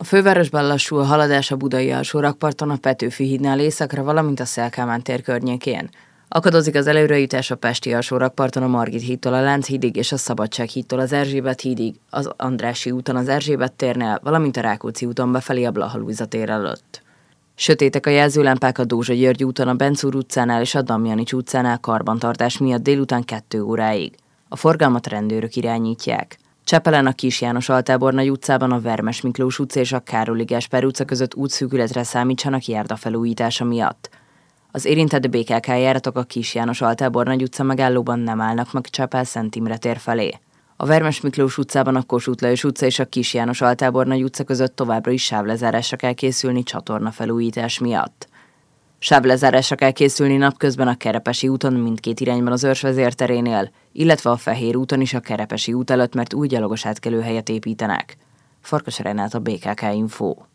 A fővárosban lassul a haladás a budai alsórakparton, a Petőfi hídnál északra, valamint a Széll Kálmán tér környékén. Akadozik az előrejutás a pesti alsórakparton a Margit hídtól a Lánchídig és a Szabadság hídtól az Erzsébet hídig, az Andrássy úton az Erzsébet térnél, valamint a Rákóczi úton befelé a Blaha Lujza tér előtt. Sötétek a jelzőlámpák a Dózsa György úton, a Bencúr utcánál és a Damjanics utcánál karbantartás miatt délután 2 óráig. A forgalmat rendőrök irányítják. Csepelen a Kis János Altábornagy utcában a Vermes Miklós utca és a Károli Gáspár utca között útszűkületre számítsanak járdafelújítása miatt. Az érintett BKK járatok a Kis János Altábornagy utca megállóban nem állnak meg Csepel Szent Imre tér felé. A Vermes Miklós utcában a Kossuth Lajos utca és a Kis János Altábornagy utca között továbbra is sávlezárásra kell készülni csatornafelújítás miatt. Sávlezárásra kell készülni napközben a Kerepesi úton mindkét irányban az Őrsvezér terénél, illetve a Fehér úton is a Kerepesi út előtt, mert új gyalogos átkelőhelyet építenek. Farkas Renát, a BKK Info.